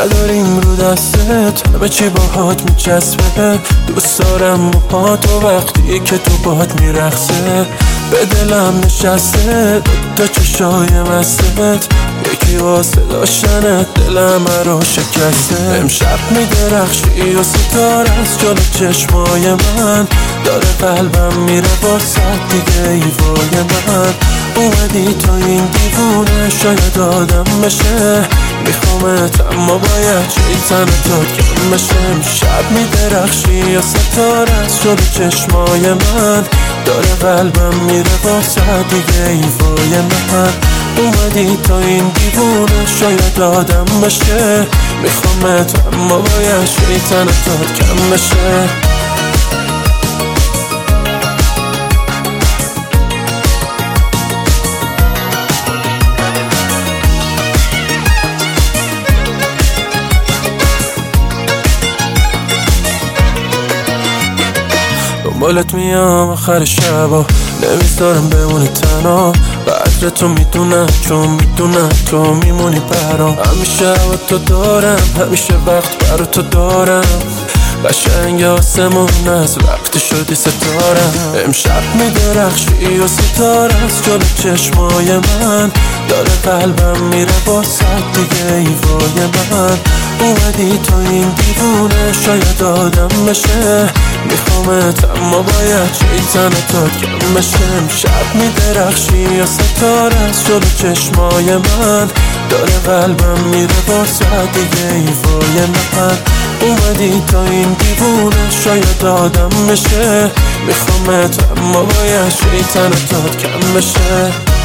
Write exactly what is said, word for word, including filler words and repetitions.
نداریم رو دستت، همه چی باهات میچسبه. دوست دارم موهاتو وقتی که تو باهات میرقصه. به دلم نشسته دوتا چشای مستت، یکی واسه داشتنت دلم رو شکسته. امشب میدرخشی و ستاره از جلو چشمای من، داره قلبم میره واسه دیگه ایوای من. اومدی تا این دیوونه شاید آدم بشه، میخوامت اما باید شیطن تو کم بشه. امشب میدرخشی و ستاره از جلو چشمای من، داره قلبم میره واسه دیگه ایوای من. اومدی تا این دیوونه شاید آدم بشه، میخوامت اما باید شیطن تو کم بشه. دنبالت میام آخر شبا، نمیذارم بمونی تنها. قدر تو میدونم چون میدونم تو میمونی برام. همیشه هوا تو دارم، همیشه وقت برا تو دارم. قشنگ آسمون از وقتی شدی ستارم. امشب میدرخشی و ستاره از جلو چشمای من، داره قلبم میره واسه دیگه ایوای من. اومدی تا این دیوونه شاید آدم بشه، میخوامت اما باید شیطن تو کم بشه. امشب میدرخشی و ستاره از جلو چشمای من، داره قلبم میره واسه دیگه ایوای من. اومدی تا این دیوونه شاید آدم بشه، میخوامت اما باید شیطن تو کم بشه.